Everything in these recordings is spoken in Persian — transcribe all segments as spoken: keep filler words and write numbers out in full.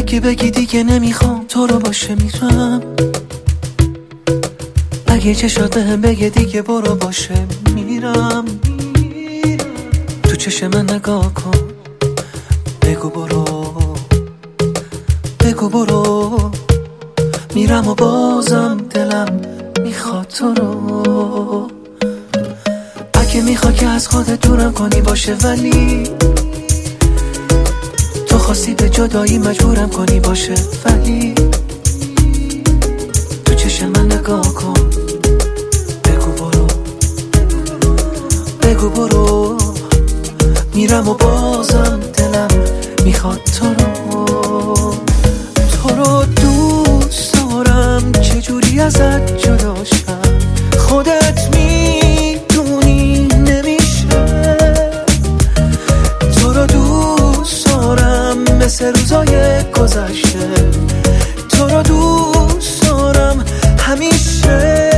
اگه بگی دیگه نمیخوام تو رو باشه میرم، اگه چشات بهم بگه دیگه برو باشه میرم، تو چشم من نگاه کن بگو برو، بگو برو، میرم و بازم دلم میخواد تو رو. اگه میخوای که از خودت دورم کنی باشه، ولی تو خواستی به جدایی مجبورم کنی باشه، ولی تو چشم من نگاه کن بگو برو، بگو برو، میرم و بازم دلم میخواد تو رو. تو رو دوست دارم چجوری ازت جدا شم، خودت میدونی نمیشه. تو رو دوست دارم مثل روزای گذشته، تو رو دوست دارم همیشه.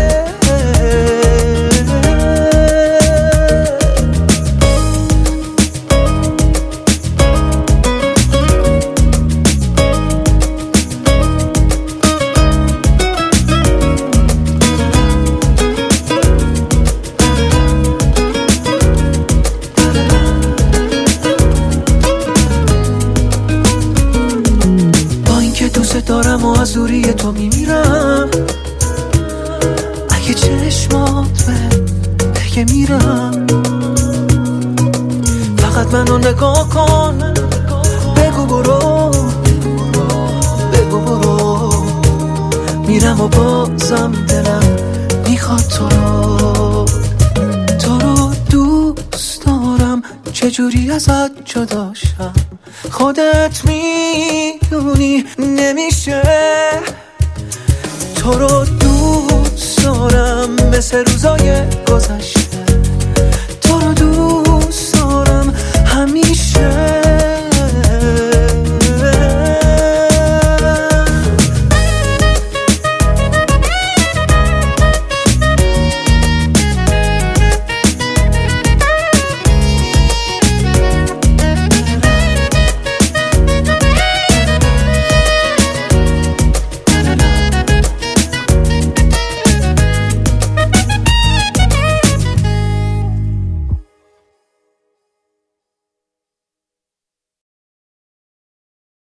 دارم و از دوری تو میمیرم، اگه چشمات به بگه میرم، فقط منو نگاه کن بگو برو، بگو برو، میرم و بازم دلم میخواد تو رو. تو رو دوست دارم چجوری ازت جدا شم، خودت میدونی نمیشه. تو رو دوست دارم مثل روزای گذشته، تو رو دوست دارم همیشه.